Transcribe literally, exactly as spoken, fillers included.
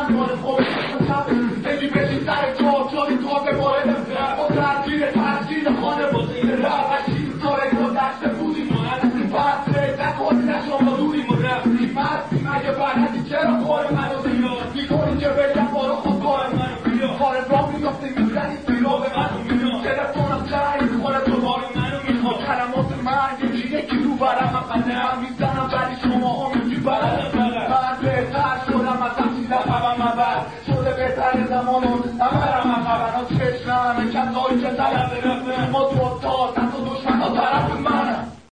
مال خوبه هجی بشی سر تو چاری تو به باره با ترکیل ترکیل خانه بازی روشی کاره تو دست بودی مهد بسته نکنی نشما دوری مرم بستی مگه برنسی چرا خوری